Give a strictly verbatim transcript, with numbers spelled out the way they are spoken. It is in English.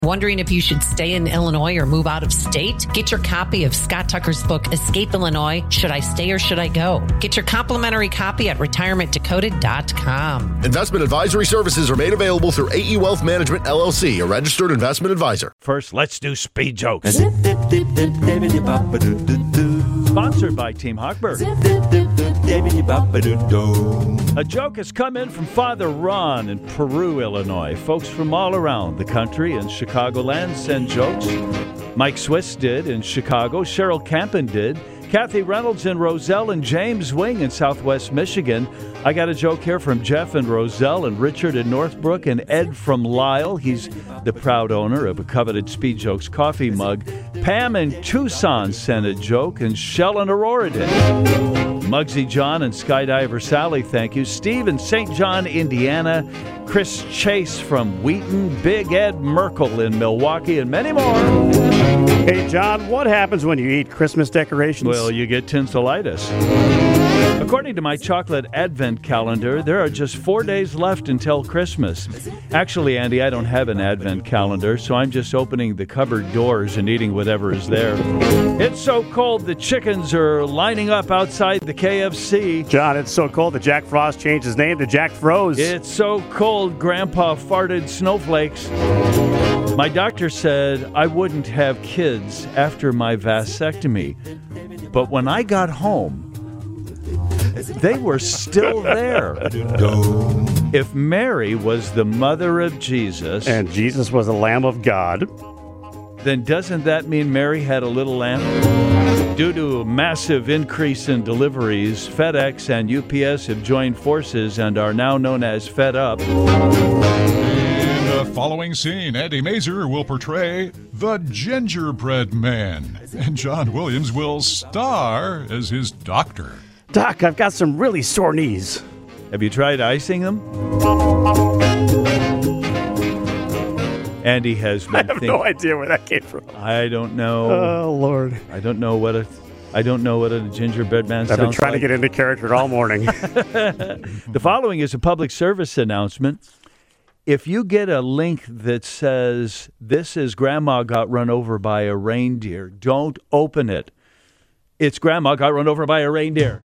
Wondering if you should stay in Illinois or move out of state? Get your copy of Scott Tucker's book, Escape Illinois, Should I Stay or Should I Go? Get your complimentary copy at retirement decoded dot com. Investment advisory services are made available through A E Wealth Management, L L C, a registered investment advisor. First, let's do speed jokes. Sponsored by Team Hochberg. A joke has come in from Father Ron in Peru, Illinois. Folks from all around the country and Chicagoland send jokes. Mike Swiss did in Chicago. Cheryl Campen did. Kathy Reynolds in Roselle and James Wing in Southwest Michigan. I got a joke here from Jeff in Roselle and Richard in Northbrook and Ed from Lyle. He's the proud owner of a coveted Speed Jokes coffee mug. Pam in Tucson sent a joke and Shell in Aurora did. Muggsy John and Skydiver Sally, thank you. Steve in Saint John, Indiana. Chris Chase from Wheaton. Big Ed Merkel in Milwaukee and many more. Hey, John, what happens when you eat Christmas decorations? Well, you get tinselitis. According to my chocolate advent calendar, there are just four days left until Christmas. Actually, Andy, I don't have an advent calendar, so I'm just opening the cupboard doors and eating whatever is there. It's so cold the chickens are lining up outside the K F C. John, it's so cold that Jack Frost changed his name to Jack Froze. It's so cold, Grandpa farted snowflakes. My doctor said I wouldn't have kids after my vasectomy, but when I got home, they were still there. If Mary was the mother of Jesus, and Jesus was the Lamb of God, then doesn't that mean Mary had a little lamb? Due to a massive increase in deliveries, FedEx and U P S have joined forces and are now known as Fed Up. In the following scene, Andy Mazer will portray the Gingerbread Man, and John Williams will star as his doctor. Doc, I've got some really sore knees. Have you tried icing them? Andy has been I have think- no idea where that came from. I don't know. Oh, Lord. I don't know what a I don't know what a gingerbread man sounds like. I've been trying like. to get into character all morning. The following is a public service announcement. If you get a link that says, this is Grandma got run over by a reindeer, don't open it. It's Grandma got run over by a reindeer.